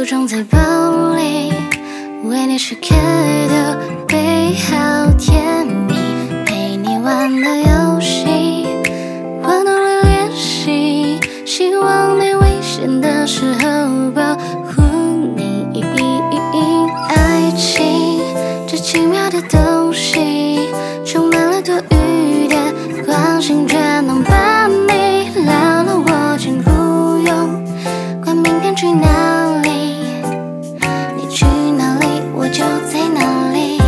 装在包里，为你时刻都备好甜蜜，陪你玩的游戏，我努力练习，希望没危险的时候保护你。爱情这奇妙的东西，充满了多余的关心，却能把你牢牢握紧，不用管明天去哪里，你去哪里我就在哪里。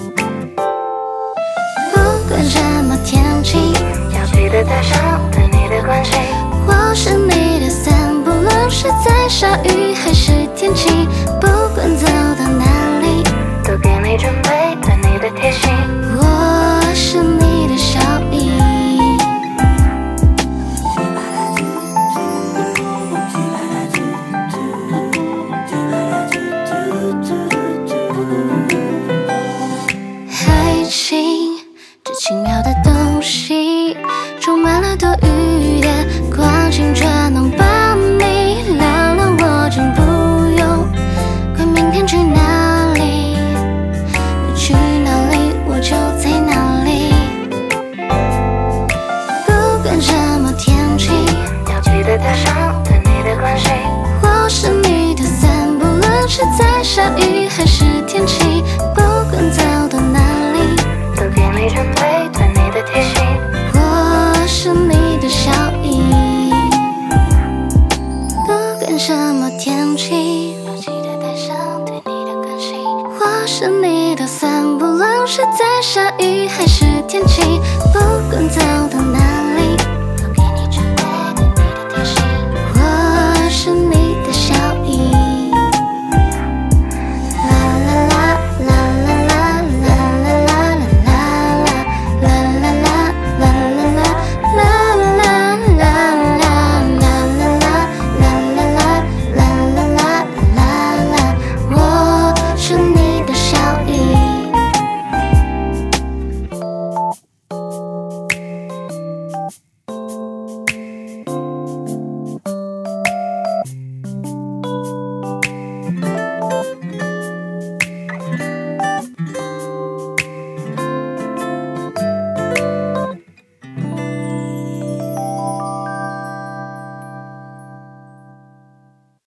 不管什么天气，要记得带上对你的关心。我是你的伞，不论是在下雨还是天气，不管走到哪里，都给你准备对你的贴心。我是你的小姨。爱情这奇妙的东西，充满了多余的关心，却能把你牢牢握紧，不用管明天去哪里，你去哪里我就在哪里。不管什么天气，要记得带上对你的关心。我是你的伞，不论是在下雨还是